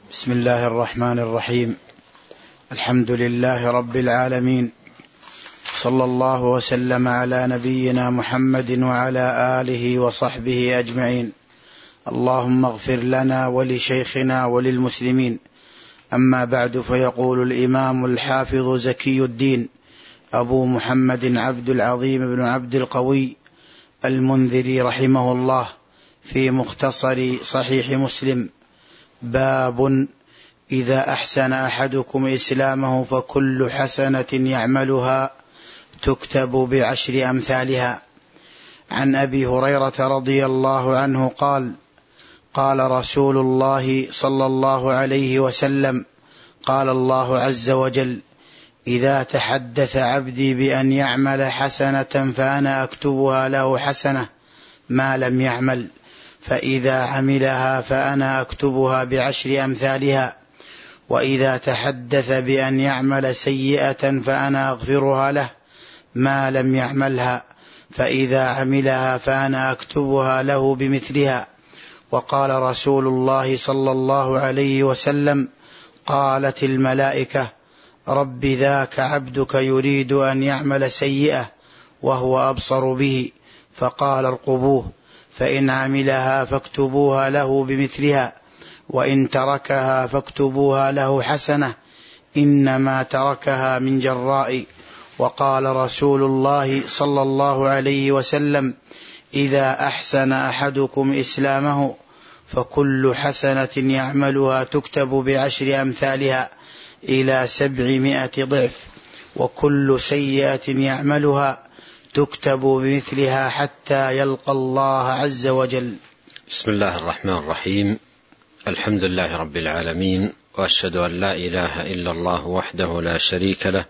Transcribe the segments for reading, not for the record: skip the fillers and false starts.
بسم الله الرحمن الرحيم. الحمد لله رب العالمين، صلى الله وسلم على نبينا محمد وعلى آله وصحبه أجمعين. اللهم اغفر لنا ولشيخنا وللمسلمين. أما بعد، فيقول الإمام الحافظ زكي الدين أبو محمد عبد العظيم بن عبد القوي المنذري رحمه الله في مختصر صحيح مسلم: باب إذا أحسن أحدكم إسلامه فكل حسنة يعملها تكتب بعشر أمثالها. عن أبي هريرة رضي الله عنه قال: قال رسول الله صلى الله عليه وسلم: قال الله عز وجل: إذا تحدث عبدي بأن يعمل حسنة فأنا أكتبها له حسنة ما لم يعمل، فإذا عملها فأنا أكتبها بعشر أمثالها. وإذا تحدث بأن يعمل سيئة فأنا أغفرها له ما لم يعملها، فإذا عملها فأنا أكتبها له بمثلها. وقال رسول الله صلى الله عليه وسلم: قالت الملائكة: رب ذاك عبدك يريد أن يعمل سيئة وهو أبصر به، فقال: ارقبوه، فإن عملها فاكتبوها له بمثلها، وإن تركها فاكتبوها له حسنة، إنما تركها من جراء. وقال رسول الله صلى الله عليه وسلم: إذا أحسن أحدكم إسلامه فكل حسنة يعملها تكتب بعشر أمثالها إلى 700 ضعف، وكل سيئة يعملها تكتب بمثلها حتى يلقى الله عز وجل. بسم الله الرحمن الرحيم. الحمد لله رب العالمين، وأشهد أن لا إله إلا الله وحده لا شريك له،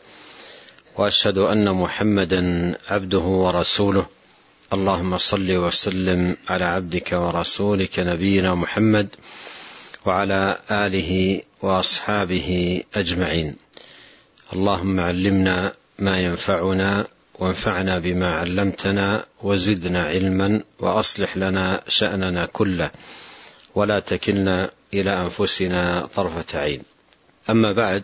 وأشهد أن محمدا عبده ورسوله. اللهم صل وسلم على عبدك ورسولك نبينا محمد وعلى آله وأصحابه أجمعين. اللهم علمنا ما ينفعنا، وانفعنا بما علمتنا، وزدنا علما، وأصلح لنا شأننا كله، ولا تكلنا إلى أنفسنا طرفة عين. أما بعد،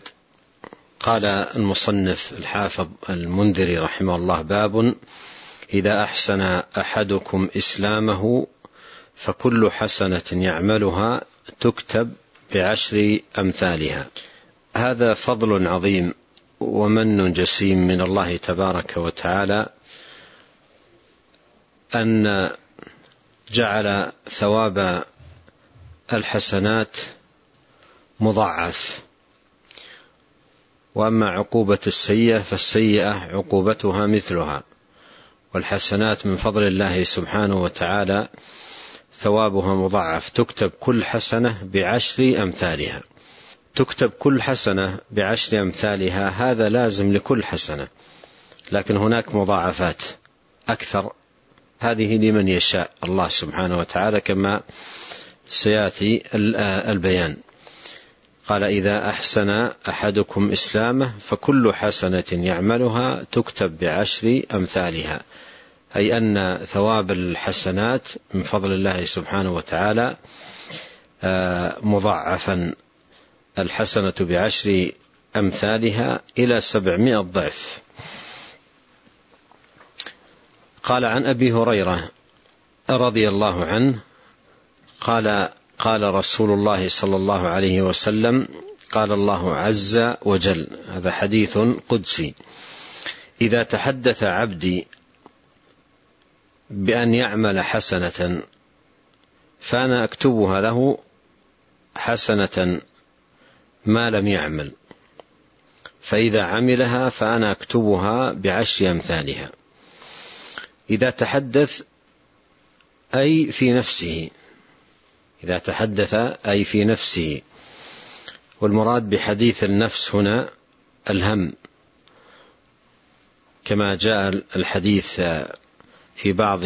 قال المصنف الحافظ المنذري رحمه الله: باب إذا أحسن أحدكم إسلامه فكل حسنة يعملها تكتب بعشر أمثالها. هذا فضل عظيم ومن جسيم من الله تبارك وتعالى، أن جعل ثواب الحسنات مضاعف، وأما عقوبة السيئة فالسيئة عقوبتها مثلها، والحسنات من فضل الله سبحانه وتعالى ثوابها مضاعف. تكتب كل حسنة بعشر أمثالها. تكتب كل حسنة بعشر أمثالها، هذا لازم لكل حسنة، لكن هناك مضاعفات أكثر، هذه لمن يشاء الله سبحانه وتعالى كما سيأتي البيان. قال: إذا أحسن أحدكم إسلامه فكل حسنة يعملها تكتب بعشر أمثالها، أي أن ثواب الحسنات من فضل الله سبحانه وتعالى مضاعفا، الحسنة بعشر أمثالها إلى 700 ضعف. قال: عن أبي هريرة رضي الله عنه قال: قال رسول الله صلى الله عليه وسلم: قال الله عز وجل، هذا حديث قدسي: إذا تحدث عبدي بأن يعمل حسنة فأنا أكتبها له حسنة ما لم يعمل، فإذا عملها فأنا أكتبها بعشر أمثالها. إذا تحدث أي في نفسه، إذا تحدث أي في نفسه، والمراد بحديث النفس هنا الهم، كما جاء الحديث في بعض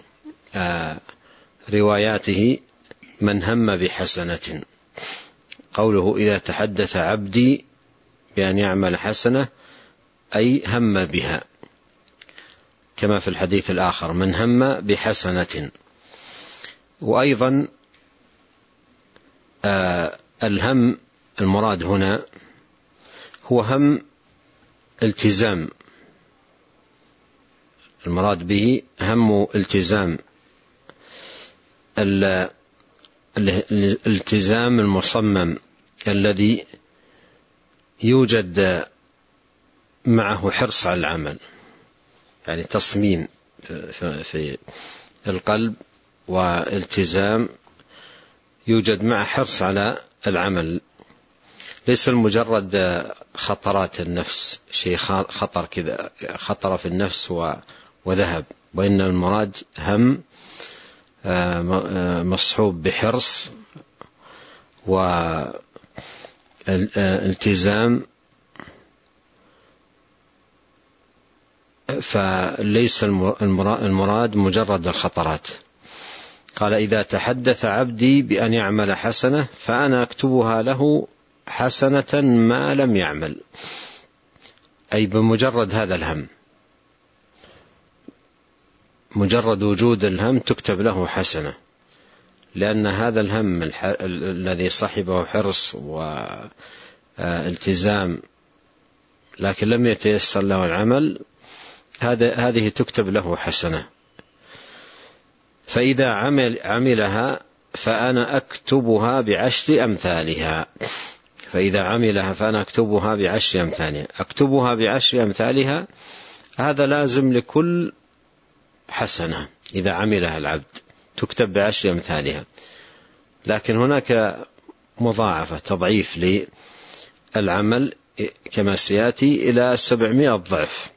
رواياته: من هم بحسنة. قوله إذا تحدث عبدي بأن يعمل حسنة أي هم بها، كما في الحديث الآخر: من هم بحسنة. وأيضا الهم المراد هنا هو هم التزام، المراد به هم التزام، الالتزام المصمم الذي يوجد معه حرص على العمل، يعني تصميم في القلب والتزام يوجد معه حرص على العمل، ليس المجرد خطرات النفس، شيء خطر كذا خطر في النفس وذهب، وإن المراد هم مصحوب بحرص والالتزام، فليس المراد مجرد الخطرات. قال إذا تحدث عبدي بأن يعمل حسنة فأنا أكتبها له حسنة ما لم يعمل، أي بمجرد هذا الهم، مجرد وجود الهم تكتب له حسنة، لأن هذا الهم الذي صاحبه حرص والتزام لكن لم يتيسر له العمل هذه تكتب له حسنة. فإذا عملها فأنا أكتبها بعشر أمثالها، فإذا عملها فأنا أكتبها بعشر أمثالها، أكتبها بعشر أمثالها هذا لازم لكل حسنة إذا عملها العبد تكتب بعشر أمثالها، لكن هناك مضاعفة تضعيف للعمل كما سيأتي إلى 700 ضعف.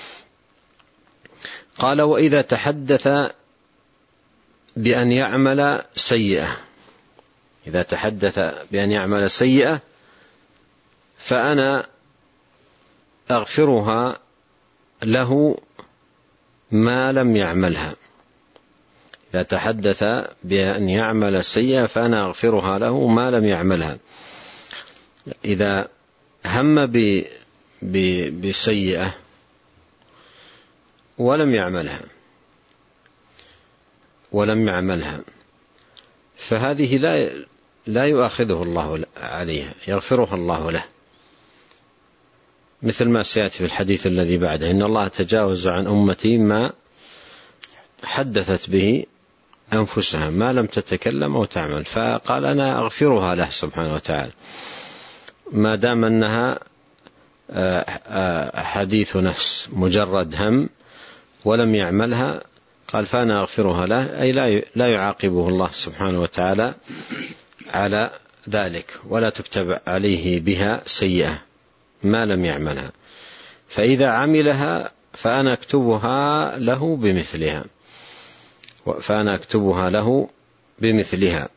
قال وإذا تحدث بأن يعمل سيئة، إذا تحدث بأن يعمل سيئة فأنا أغفرها له ما لم يعملها، إذا تحدث بأن يعمل سيئة فأنا أغفرها له ما لم يعملها. إذا هم بسيئة ولم يعملها فهذه لا يؤاخذه الله عليها، يغفرها الله له، مثل ما سيأتي في الحديث الذي بعده إن الله تجاوز عن أمتي ما حدثت به أنفسها ما لم تتكلم أو تعمل، فقال أنا أغفرها له سبحانه وتعالى ما دام أنها حديث نفس مجرد هم ولم يعملها، قال فأنا أغفرها له، أي لا يعاقبه الله سبحانه وتعالى على ذلك ولا تكتب عليه بها سيئة ما لم يعملها. فإذا عملها فأنا أكتبها له بمثلها،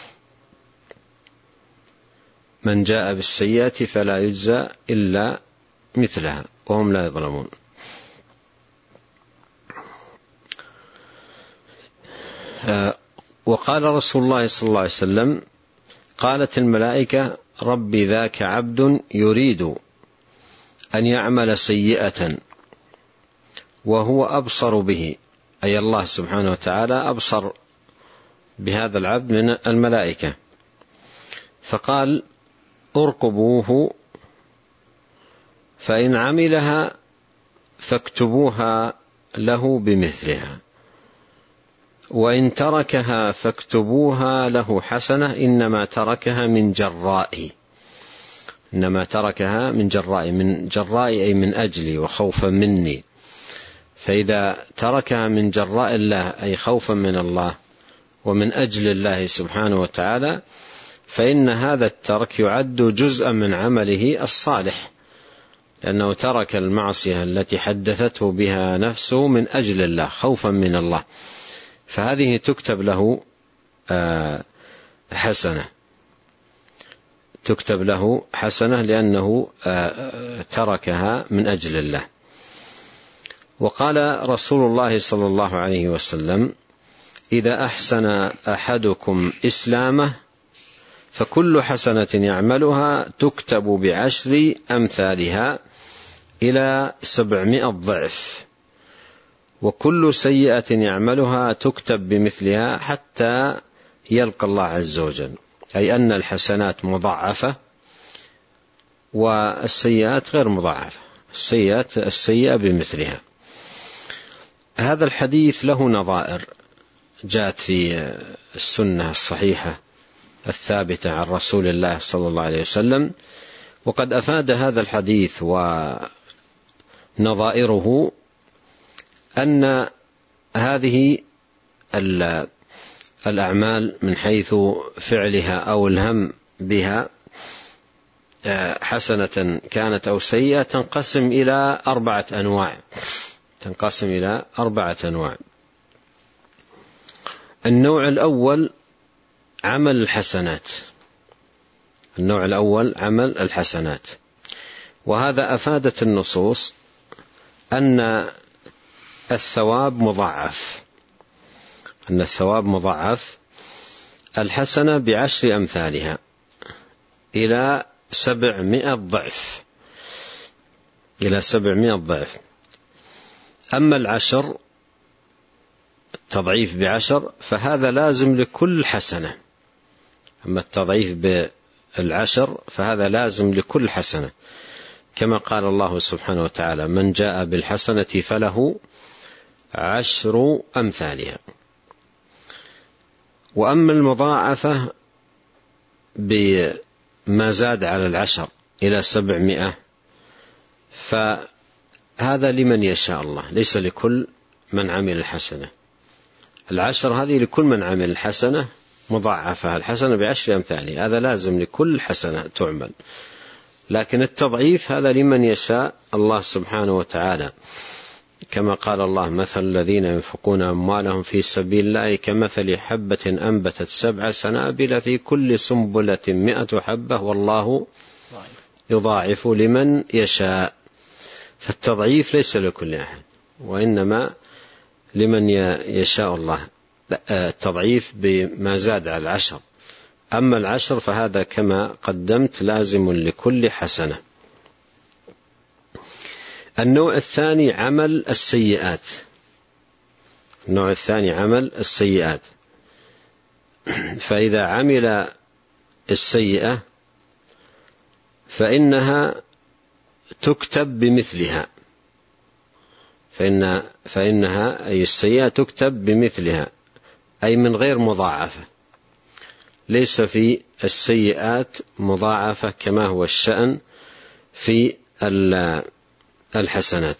من جاء بالسيئة فلا يجزى إلا مثلها وهم لا يظلمون. وقال رسول الله صلى الله عليه وسلم قالت الملائكة ربي ذاك عبد يريد أن يعمل سيئة وهو أبصر به، أي الله سبحانه وتعالى أبصر بهذا العبد من الملائكة، فقال ارقبوه فإن عملها فاكتبوها له بمثلها وإن تركها فاكتبوها له حسنة إنما تركها من جرائي أي من أجلي وخوفا مني. فإذا تركها من جراء الله أي خوفا من الله ومن أجل الله سبحانه وتعالى فإن هذا الترك يعد جزءا من عمله الصالح، لأنه ترك المعصية التي حدثته بها نفسه من أجل الله خوفا من الله، فهذه تكتب له حسنة لأنه تركها من أجل الله. وقال رسول الله صلى الله عليه وسلم إذا أحسن أحدكم إسلامه فكل حسنة يعملها تكتب بعشر أمثالها إلى 700 ضعف، وكل سيئة يعملها تكتب بمثلها حتى يلقى الله عز وجل، أي أن الحسنات مضاعفة والسيئات غير مضاعفة، السيئات السيئة بمثلها. هذا الحديث له نظائر جاءت في السنة الصحيحة الثابتة عن رسول الله صلى الله عليه وسلم، وقد أفاد هذا الحديث ونظائره أن هذه الأعمال من حيث فعلها أو الهم بها حسنة كانت أو سيئة تنقسم إلى 4 أنواع. النوع الأول عمل الحسنات، وهذا أفادت النصوص أن الثواب مضاعف، الحسنة ب10 أمثالها إلى 700 ضعف. أما العشر، التضعيف ب10 فهذا لازم لكل حسنة. أما التضعيف ب10 فهذا لازم لكل حسنة، كما قال الله سبحانه وتعالى: من جاء بالحسنة فله 10 أمثالها. وأما المضاعفة بما زاد على 10 إلى 700 فهذا لمن يشاء الله، ليس لكل من عمل الحسنة. 10 هذه لكل من عمل الحسنة مضاعفة، الحسنة ب10 أمثالها، هذا لازم لكل حسنة تعمل. لكن التضعيف هذا لمن يشاء الله سبحانه وتعالى، كما قال الله: مثل الذين ينفقون أموالهم في سبيل الله كمثل حبة أنبتت 7 سنابل في كل سنبلة 100 حبة والله يضاعف لمن يشاء. فالتضعيف ليس لكل أحد، وإنما لمن يشاء الله، التضعيف بما زاد على 10. أما 10 فهذا كما قدمت لازم لكل حسنة. النوع الثاني عمل السيئات. فإذا عمل السيئة فإنها تكتب بمثلها، فإنها أي السيئة تكتب بمثلها، أي من غير مضاعفة. ليس في السيئات مضاعفة كما هو الشأن في الحسنات.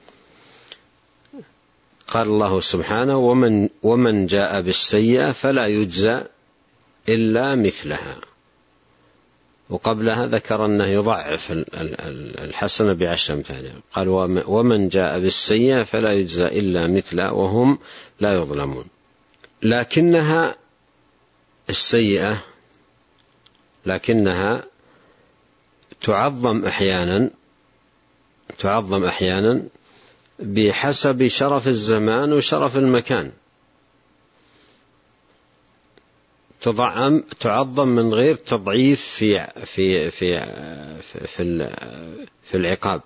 قال الله سبحانه: ومن جاء بالسيئة فلا يجزى إلا مثلها. وقبلها ذكر أنه يضعف الحسنة ب10 أمثالها، قال: ومن جاء بالسيئة فلا يجزى إلا مثلها وهم لا يظلمون. لكنها السيئة تعظم أحيانا بحسب شرف الزمان وشرف المكان. تعظم من غير تضعيف في العقاب،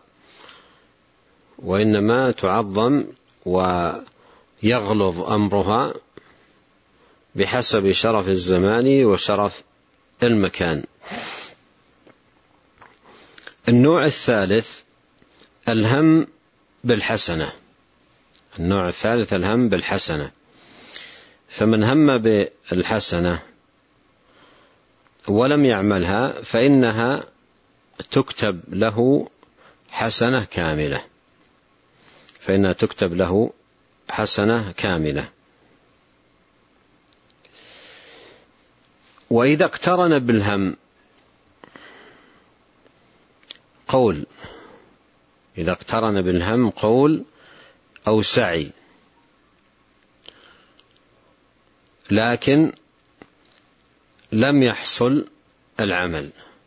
وإنما تعظم ويغلظ أمرها بحسب شرف الزمان وشرف المكان. النوع الثالث الهم بالحسنة. فمن هم بالحسنة ولم يعملها فإنها تكتب له حسنة كاملة. وإذا اقترن بالهم قول أو سعي، لكن لم يحصل العمل،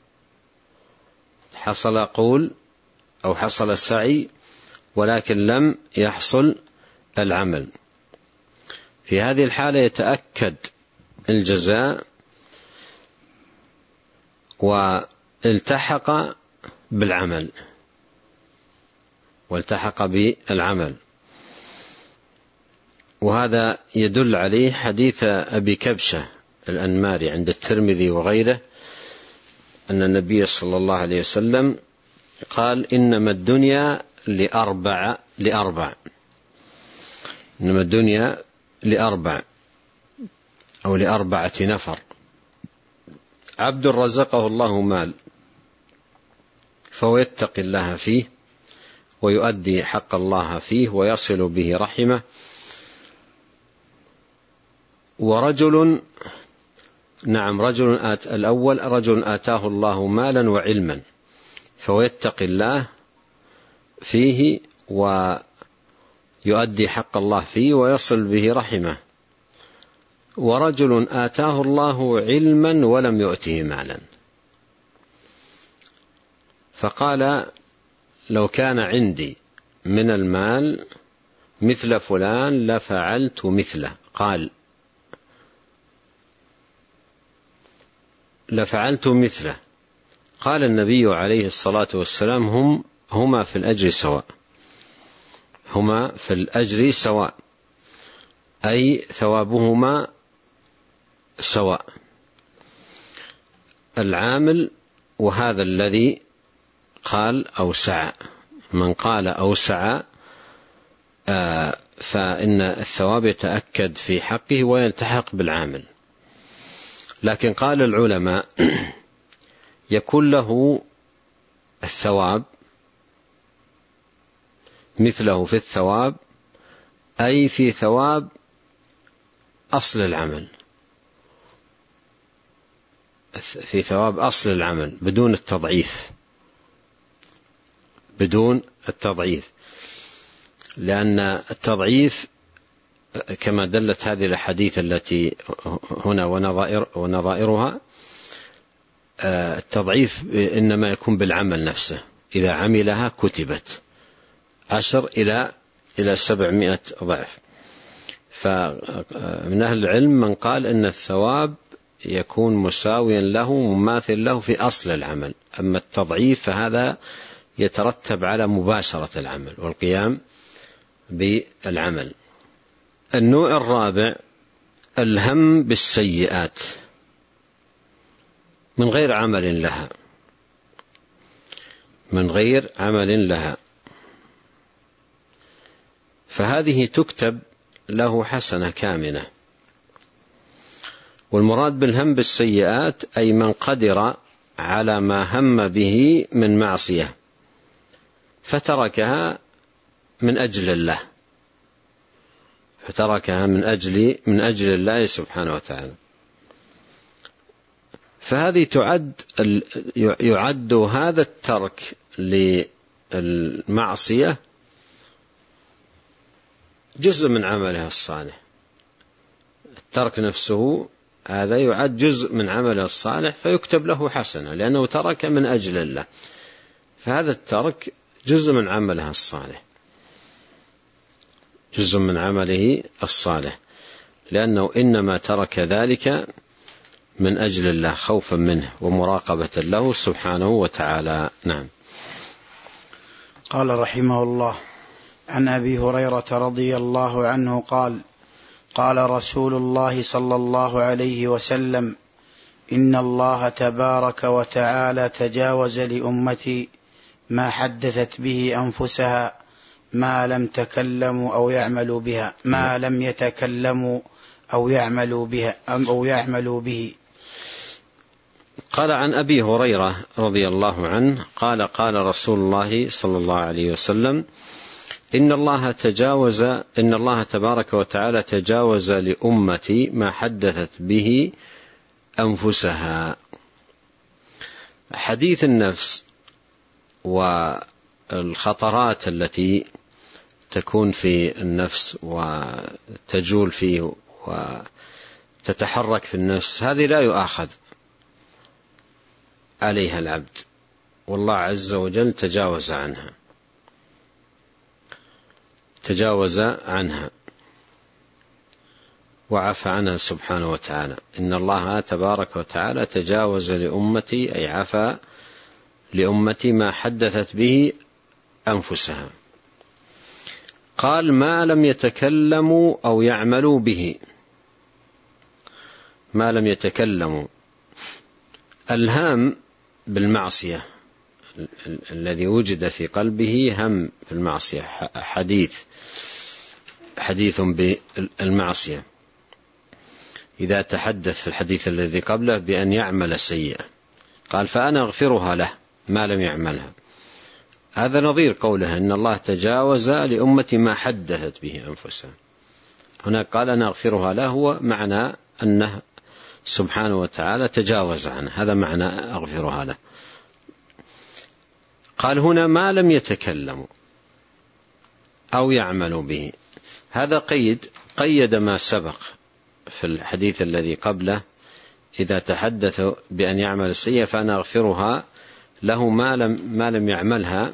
حصل قول أو حصل سعي ولكن لم يحصل العمل، في هذه الحالة يتأكد الجزاء والتحق بالعمل. وهذا يدل عليه حديث أبي كبشة الأنماري عند الترمذي وغيره أن النبي صلى الله عليه وسلم قال إنما الدنيا لأربع إنما الدنيا لأربع أو لأربعة نفر: عبد رزقه الله مال فهو يتقي الله فيه ويؤدي حق الله فيه ويصل به رحمه، ورجل الأول رجل آتاه الله مالا وعلما فهو يتقي الله فيه ويؤدي حق الله فيه ويصل به رحمه، ورجل آتاه الله علما ولم يؤته مالا فقال لو كان عندي من المال مثل فلان لفعلت مثله. قال لفعلت مثله. قال النبي عليه الصلاة والسلام هما في الأجر سواء، هما في الأجر سواء، أي ثوابهما سواء. العامل وهذا الذي قال أوسع، من قال أوسع فإن الثواب يتأكد في حقه ويلتحق بالعامل. لكن قال العلماء يكون له الثواب مثله في الثواب، أي في ثواب أصل العمل، في ثواب أصل العمل بدون التضعيف، بدون التضعيف، لأن التضعيف كما دلت هذه الأحاديث التي هنا ونظائرها، التضعيف إنما يكون بالعمل نفسه، إذا عملها كتبت 10 إلى 700 ضعف. فمن أهل العلم من قال أن الثواب يكون مساويا له مماثل له في أصل العمل، أما التضعيف فهذا يترتب على مباشرة العمل والقيام بالعمل. النوع الرابع الهم بالسيئات من غير عمل لها، من غير عمل لها، فهذه تكتب له حسنة كامنة. والمراد بالهم بالسيئات أي من قدر على ما هم به من معصية فتركها من أجل الله، فتركها من أجل الله سبحانه وتعالى، فهذه يعد هذا الترك للمعصية جزء من عملها الصالح. الترك نفسه هذا يعد جزء من عمله الصالح فيكتب له حسنة لأنه ترك من أجل الله، فهذا الترك جزء من عملها الصالح، جزء من عمله الصالح، لأنه إنما ترك ذلك من أجل الله خوفا منه ومراقبة له سبحانه وتعالى. نعم. قال رحمه الله: عن أبي هريرة رضي الله عنه قال: قال رسول الله صلى الله عليه وسلم: إن الله تبارك وتعالى تجاوز لأمتي ما حدثت به أنفسها ما لم يتكلموا أو يعملوا بها، ما لم يتكلموا أو يعملوا به. قال عن أبي هريرة رضي الله عنه قال: قال رسول الله صلى الله عليه وسلم: إن الله تبارك وتعالى تجاوز لأمتي ما حدثت به أنفسها. حديث النفس والخطرات التي تكون في النفس وتجول فيه وتتحرك في النفس هذه لا يؤاخذ عليها العبد، والله عز وجل تجاوز عنها وعفى عنها سبحانه وتعالى. إن الله تبارك وتعالى تجاوز لأمتي أي عفى لأمتي ما حدثت به أنفسها. قال: ما لم يتكلموا أو يعملوا به. ما لم يتكلموا، الهام بالمعصية، الذي وجد في قلبه هم في المعصية، حديث بالمعصية، إذا تحدث في الحديث الذي قبله بأن يعمل سيئة قال فأنا أغفرها له ما لم يعملها. هذا نظير قوله إن الله تجاوز لأمتي ما حدثت به أنفسها. هنا قال أنا أغفرها له، هو معنى أنه سبحانه وتعالى تجاوز عنه، هذا معنى أغفرها له. قال هنا ما لم يتكلموا أو يعملوا به، هذا قيد ما سبق في الحديث الذي قبله إذا تحدث بأن يعمل السيئة فأنا أغفرها له ما لم يعملها.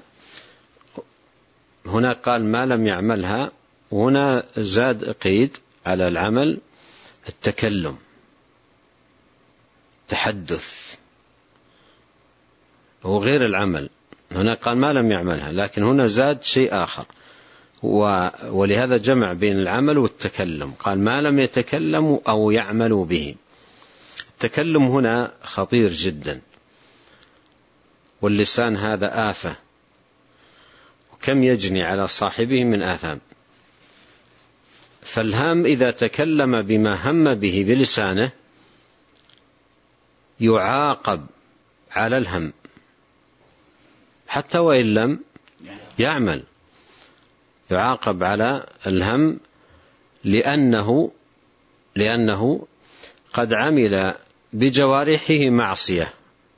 هنا قال ما لم يعملها، وهنا زاد قيد على العمل التكلم، تحدث، هو غير العمل. هنا قال ما لم يعملها، لكن هنا زاد شيء آخر، ولهذا جمع بين العمل والتكلم، قال ما لم يتكلموا أو يعملوا به. التكلم هنا خطير جدا، واللسان هذا آفة، وكم يجني على صاحبه من آثام. فالهام إذا تكلم بما هم به بلسانه يعاقب على الهم حتى وإن لم يعمل، يعاقب على الهم لأنه قد عمل بجوارحه معصية.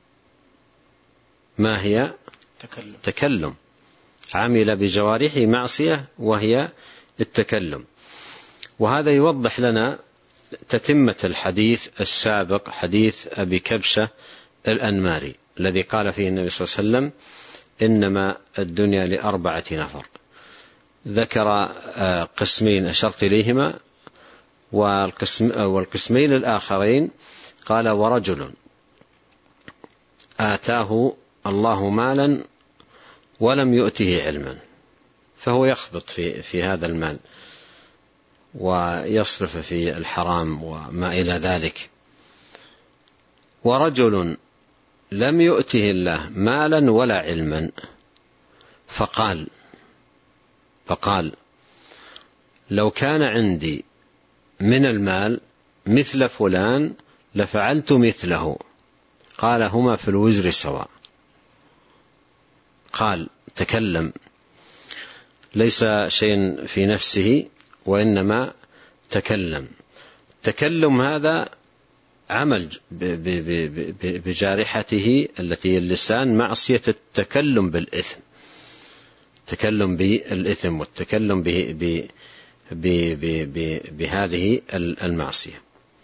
ما هي؟ تكلم. عمل بجوارحه معصية وهي التكلم. وهذا يوضح لنا تتمة الحديث السابق، حديث أبي كبشة الأنماري الذي قال فيه النبي صلى الله عليه وسلم إنما الدنيا ل4 نفر. ذكر قسمين أشرت إليهما، والقسمين الآخرين قال ورجل آتاه الله مالا ولم يؤته علما، فهو يخبط في هذا المال ويصرف في الحرام وما إلى ذلك. ورجل لم يؤته الله مالا ولا علما فقال لو كان عندي من المال مثل فلان لفعلت مثله. قال هما في الوزر سواء. قال تكلم، ليس شيء في نفسه وإنما تكلم هذا عمل بجارحته التي اللسان، معصية التكلم بالإثم، تكلم بالإثم والتكلم بهذه المعصية.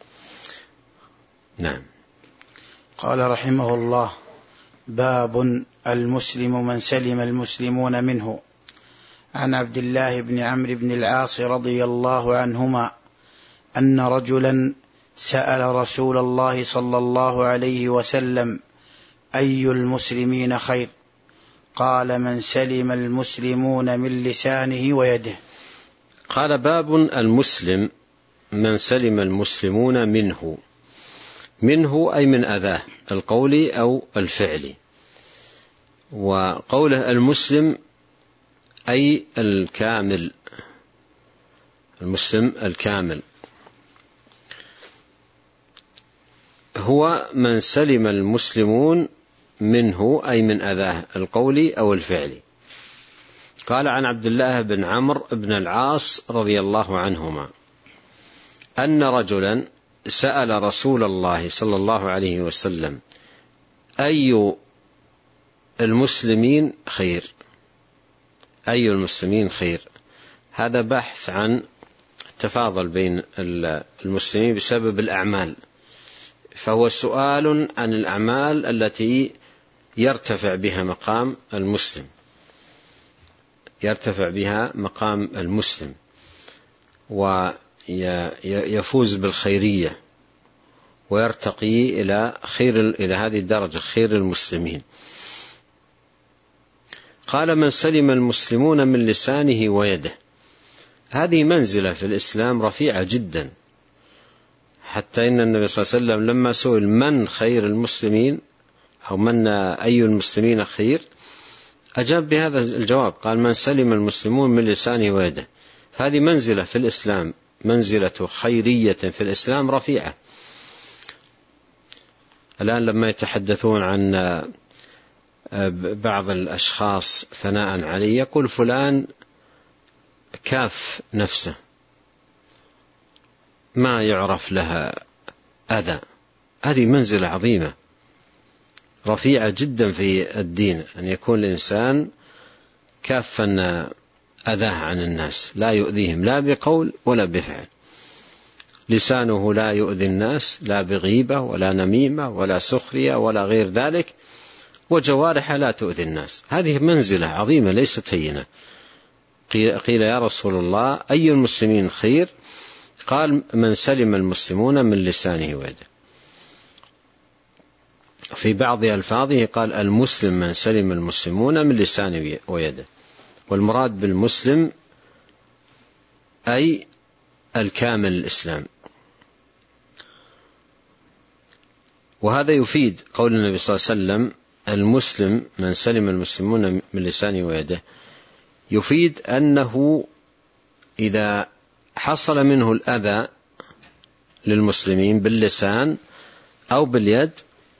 نعم. قال رحمه الله: باب المسلم من سلم المسلمون منه. عن عبد الله بن عمرو بن العاص رضي الله عنهما أن رجلا سأل رسول الله صلى الله عليه وسلم: أي المسلمين خير؟ قال: من سلم المسلمون من لسانه ويده. قال: باب المسلم من سلم المسلمون منه أي من أذاه القولي أو الفعلي. وقوله المسلم أي الكامل، المسلم الكامل هو من سلم المسلمون منه أي من أذاه القولي أو الفعلي. قال: عن عبد الله بن عمرو بن العاص رضي الله عنهما أن رجلا سأل رسول الله صلى الله عليه وسلم: أي المسلمين خير؟ أي المسلمين خير؟ هذا بحث عن التفاضل بين المسلمين بسبب الأعمال، فهو سؤال عن الأعمال التي يرتفع بها مقام المسلم، يرتفع بها مقام المسلم ويفوز بالخيرية ويرتقي إلى هذه الدرجة، خير المسلمين. قال: من سلم المسلمون من لسانه ويده. هذه منزلة في الإسلام رفيعة جدا، حتى إن النبي صلى الله عليه وسلم لما سئل من خير المسلمين أو من أي المسلمين خير، أجاب بهذا الجواب، قال من سلم المسلمون من لسانه ويده. فهذه منزلة في الإسلام، منزلة خيرية في الإسلام رفيعة. الآن لما يتحدثون عن بعض الأشخاص ثناء عليه، يقول فلان كاف نفسه ما يعرف لها أذى. هذه منزلة عظيمة رفيعة جدا في الدين، أن يكون الإنسان كافا أذاه عن الناس، لا يؤذيهم لا بقول ولا بفعل. لسانه لا يؤذي الناس لا بغيبة ولا نميمة ولا سخرية ولا غير ذلك، وجوارح لا تؤذي الناس. هذه منزلة عظيمة ليست هينة. قيل يا رسول الله أي المسلمين خير؟ قال من سلم المسلمون من لسانه ويده. في بعض ألفاظه قال المسلم من سلم المسلمون من لسانه ويده. والمراد بالمسلم أي الكامل الإسلام. وهذا يفيد قول النبي صلى الله عليه وسلم المسلم من سلم المسلمون من لسانه ويده، يفيد أنه إذا حصل منه الأذى للمسلمين باللسان أو باليد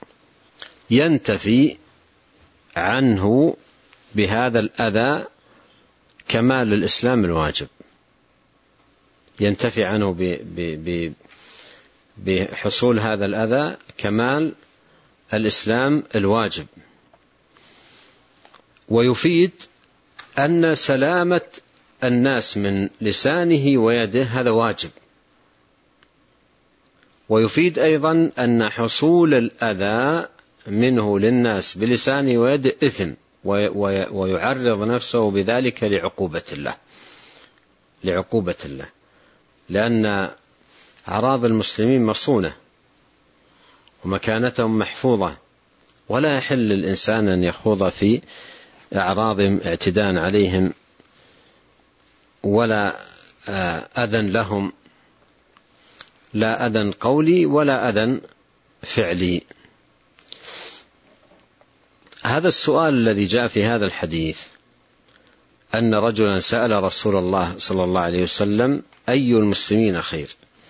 ينتفي عنه بهذا الأذى كمال الإسلام الواجب، ينتفي عنه بحصول هذا الأذى كمال الإسلام الواجب. ويفيد أن سلامة الناس من لسانه ويده هذا واجب. ويفيد أيضا أن حصول الأذى منه للناس بلسانه ويده إثم، ويعرض نفسه بذلك لعقوبة الله، لأن أعراض المسلمين مصونة ومكانتهم محفوظة، ولا يحل للإنسان أن يخوض في أعراضهم اعتداء عليهم ولا أذى لهم، لا أذى قولي ولا أذى فعلي. هذا السؤال الذي جاء في هذا الحديث أن رجلا سأل رسول الله صلى الله عليه وسلم أي المسلمين خير،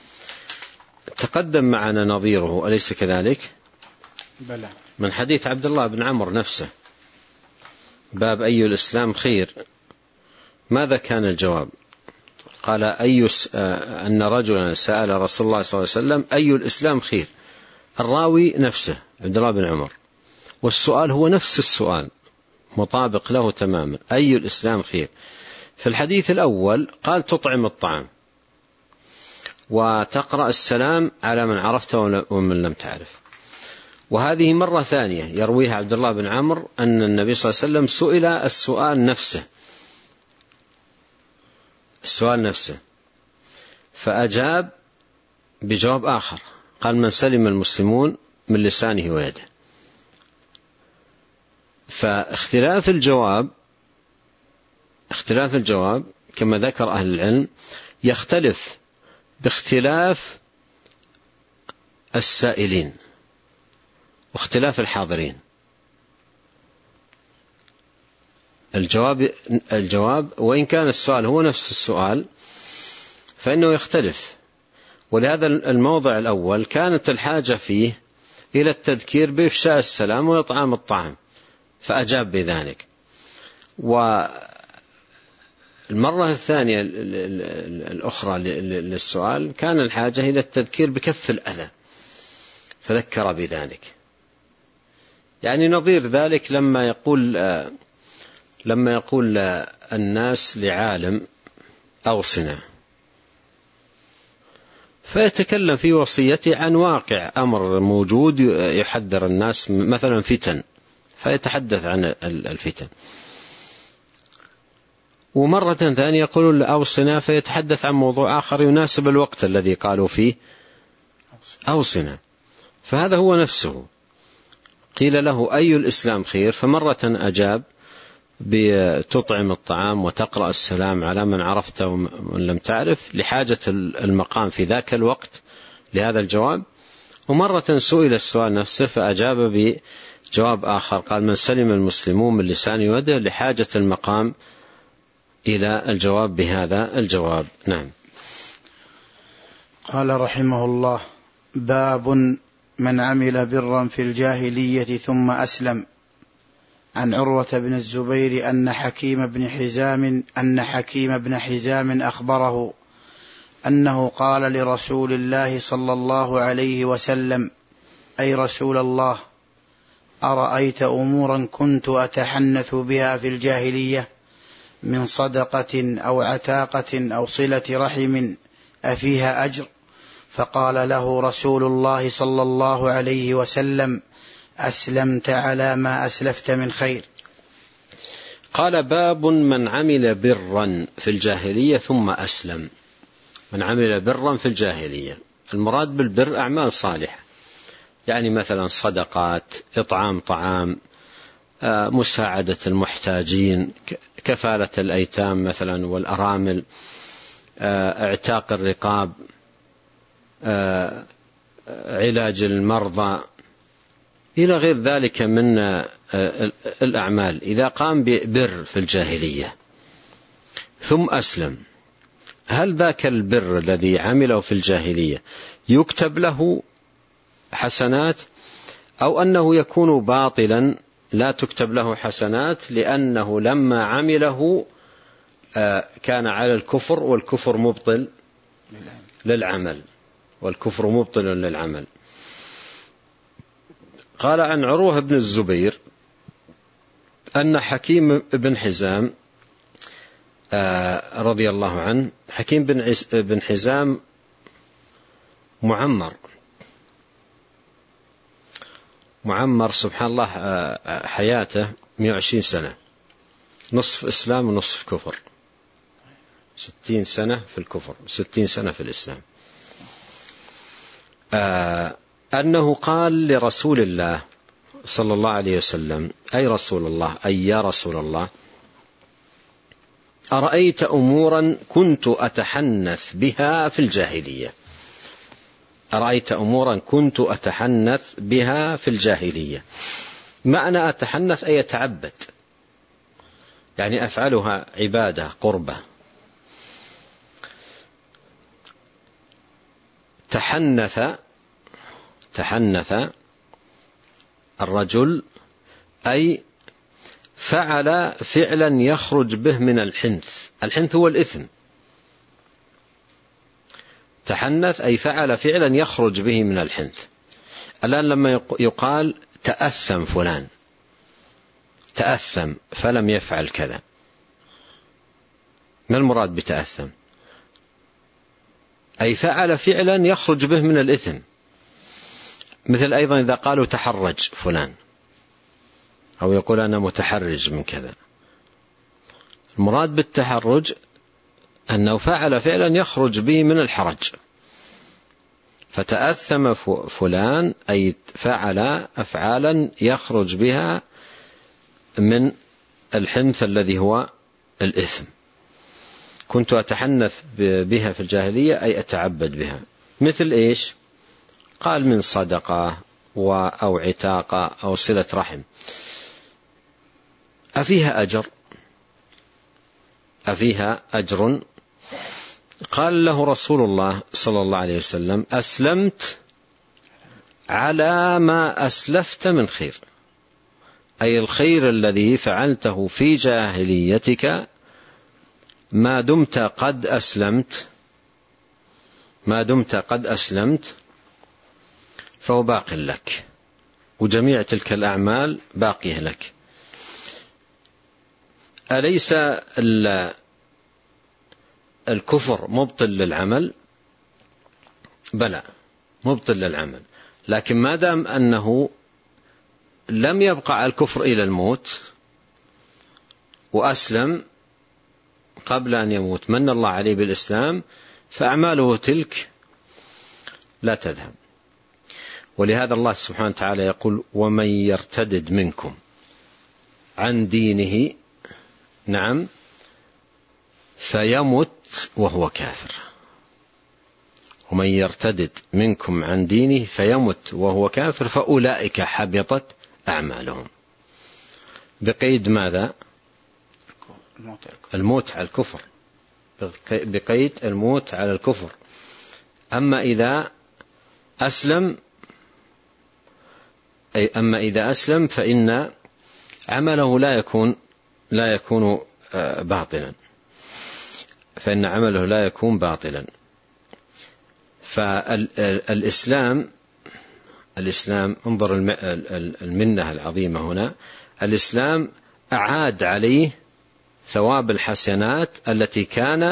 تقدم معنا نظيره أليس كذلك؟ بلى. من حديث عبد الله بن عمرو نفسه، باب أي الإسلام خير. ماذا كان الجواب؟ قال أن رجلا سأل رسول الله صلى الله عليه وسلم أي الإسلام خير. الراوي نفسه عبد الله بن عمر، والسؤال هو نفس السؤال مطابق له تماما، أي الإسلام خير. في الحديث الأول قال تطعم الطعام وتقرأ السلام على من عرفته ومن لم تعرف. وهذه مرة ثانية يرويها عبد الله بن عمرو أن النبي صلى الله عليه وسلم سئل السؤال نفسه فأجاب بجواب آخر، قال من سلم المسلمون من لسانه ويده. فاختلاف الجواب كما ذكر أهل العلم يختلف باختلاف السائلين واختلاف الحاضرين. الجواب وإن كان السؤال هو نفس السؤال فإنه يختلف. ولهذا الموضع الأول كانت الحاجة فيه إلى التذكير بإفشاء السلام وإطعام الطعام فأجاب بذلك. والمرة الثانية الأخرى للسؤال كان الحاجة إلى التذكير بكف الأذى فذكر بذلك. يعني نظير ذلك لما يقول الناس لعالم أوصنا، فيتكلم في وصيته عن واقع أمر موجود يحذر الناس مثلا فتن، فيتحدث عن الفتن. ومرة ثانية يقول أوصنا فيتحدث عن موضوع آخر يناسب الوقت الذي قالوا فيه أوصنا. فهذا هو نفسه. قيل له أي الإسلام خير، فمرة أجاب بتطعم الطعام وتقرأ السلام على من عرفته ومن لم تعرف لحاجة المقام في ذاك الوقت لهذا الجواب. ومرة سئل السؤال نفسه فأجاب بجواب آخر، قال: من سلم المسلمون من لسانه ويده، لحاجة المقام إلى الجواب بهذا الجواب. نعم. قال رحمه الله: باب من عمل برا في الجاهلية ثم أسلم. عن عروة بن الزبير أن حكيم بن حزام أخبره أنه قال لرسول الله صلى الله عليه وسلم: أي رسول الله، أرأيت أمورا كنت أتحنث بها في الجاهلية من صدقة أو عتاقة أو صلة رحم أفيها أجر؟ فقال له رسول الله صلى الله عليه وسلم: أسلمت على ما أسلفت من خير. قال: باب من عمل برا في الجاهلية ثم أسلم. من عمل برا في الجاهلية، المراد بالبر أعمال صالحة، يعني مثلا صدقات، إطعام طعام، مساعدة المحتاجين، كفالة الأيتام مثلا والأرامل، اعتاق الرقاب، علاج المرضى، إلى غير ذلك من الأعمال. إذا قام ببر في الجاهلية ثم أسلم، هل ذاك البر الذي عمله في الجاهلية يكتب له حسنات، أو أنه يكون باطلا لا تكتب له حسنات لأنه لما عمله كان على الكفر، والكفر مبطل للعمل، والكفر مبطل للعمل. قال: عن عروة بن الزبير أن حكيم بن حزام رضي الله عنه، حكيم بن حزام معمر سبحان الله، حياته 120 سنة، نصف إسلام ونصف كفر، 60 سنة في الكفر 60 سنة في الإسلام. أنه قال لرسول الله صلى الله عليه وسلم: أي رسول الله، أي يا رسول الله، أرأيت أمورا كنت أتحنث بها في الجاهلية. أرأيت أمورا كنت أتحنث بها في الجاهلية. معنى أتحنث أي أتعبد، يعني أفعلها عبادة قربة. تحنث الرجل أي فعل فعلا يخرج به من الحنث. الحنث هو الإثم. تحنث أي فعل فعلا يخرج به من الحنث. الآن لما يقال تأثم فلان، تأثم فلم يفعل كذا، ما المراد بتأثم؟ أي فعل فعلا يخرج به من الإثم. مثل أيضا إذا قالوا تحرج فلان، أو يقول أنا متحرج من كذا، المراد بالتحرج أنه فعل فعلا يخرج به من الحرج. فتأثم فلان أي فعل أفعالا يخرج بها من الحنث الذي هو الإثم. كنت أتحنث بها في الجاهلية أي أتعبد بها. مثل إيش؟ قال: من صدقة أو عتاقة أو صلة رحم. أفيها أجر؟ أفيها أجر؟ قال له رسول الله صلى الله عليه وسلم: أسلمت على ما أسلفت من خير. أي الخير الذي فعلته في جاهليتك ما دمت قد أسلمت فهو باق لك، وجميع تلك الأعمال باقية لك. أليس الكفر مبطل للعمل؟ بلى مبطل للعمل، لكن ما دام أنه لم يبقى على الكفر إلى الموت وأسلم قبل أن يموت، من الله عليه بالإسلام، فأعماله تلك لا تذهب. ولهذا الله سبحانه وتعالى يقول: ومن يرتدد منكم عن دينه فيمت وهو كافر. ومن يرتدد منكم عن دينه فيمت وهو كافر فأولئك حبطت أعمالهم. بقيد ماذا؟ الموت على الكفر، بقيد الموت على الكفر. أما إذا أسلم فإن عمله لا يكون باطلا، فإن عمله لا يكون باطلا. فالإسلام انظر المنة العظيمة هنا، الإسلام أعاد عليه ثواب الحسنات التي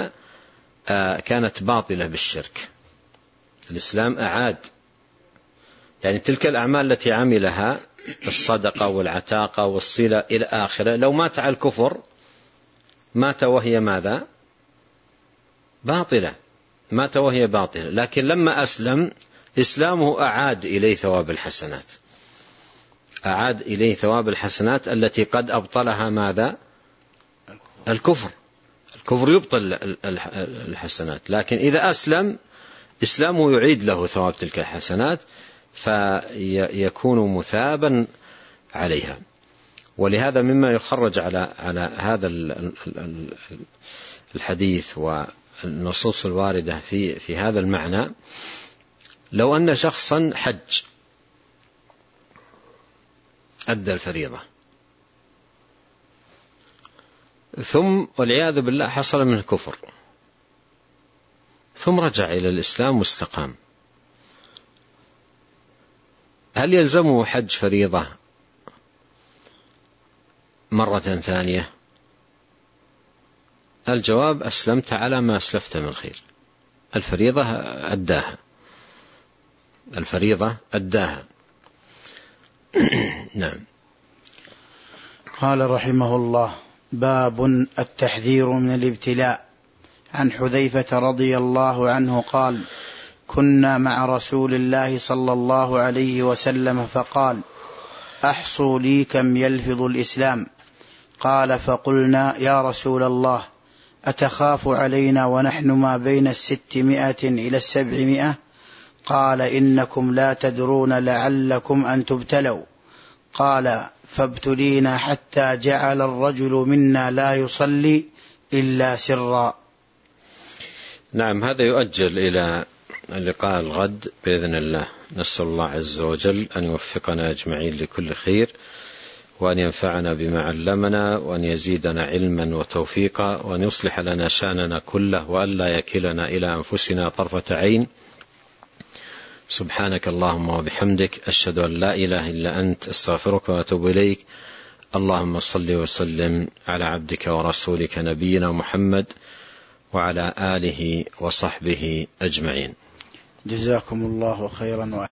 كانت باطلة بالشرك. الإسلام أعاد، يعني تلك الأعمال التي عملها الصدقة والعتاقة والصلة إلى آخره، لو مات على الكفر مات وهي ماذا؟ باطلة، مات وهي باطلة. لكن لما أسلم إسلامه أعاد إليه ثواب الحسنات، أعاد إليه ثواب الحسنات التي قد أبطلها ماذا؟ الكفر يبطل الحسنات. لكن إذا أسلم إسلامه يعيد له ثواب تلك الحسنات فيكون مثابا عليها. ولهذا مما يخرج على هذا الحديث والنصوص الواردة في هذا المعنى، لو أن شخصا حج أدى الفريضة ثم والعياذ بالله حصل منه كفر ثم رجع إلى الإسلام واستقام، هل يلزمه حج فريضة مرة ثانية؟ الجواب: أسلمت على ما أسلفت من خير، الفريضة أداها. نعم. قال رحمه الله: باب التحذير من الابتلاء. عن حذيفة رضي الله عنه قال: كنا مع رسول الله صلى الله عليه وسلم فقال: أحصوا لي كم يلفظ الإسلام. قال: فقلنا: يا رسول الله، أتخاف علينا ونحن ما بين 600 إلى 700؟ قال: إنكم لا تدرون لعلكم أن تبتلوا. قال: فابتلينا حتى جعل الرجل منا لا يصلي إلا سرا. نعم، هذا يؤجل إلى اللقاء الغد بإذن الله. نسأل الله عز وجل أن يوفقنا أجمعين لكل خير، وأن ينفعنا بما علمنا، وأن يزيدنا علما وتوفيقا، وأن يصلح لنا شأننا كله، وأن لا يكلنا إلى أنفسنا طرفة عين. سبحانك اللهم وبحمدك، أشهد أن لا إله إلا أنت، أستغفرك وأتوب إليك. اللهم صل وسلم على عبدك ورسولك نبينا محمد وعلى آله وصحبه أجمعين. جزاكم الله خيرا.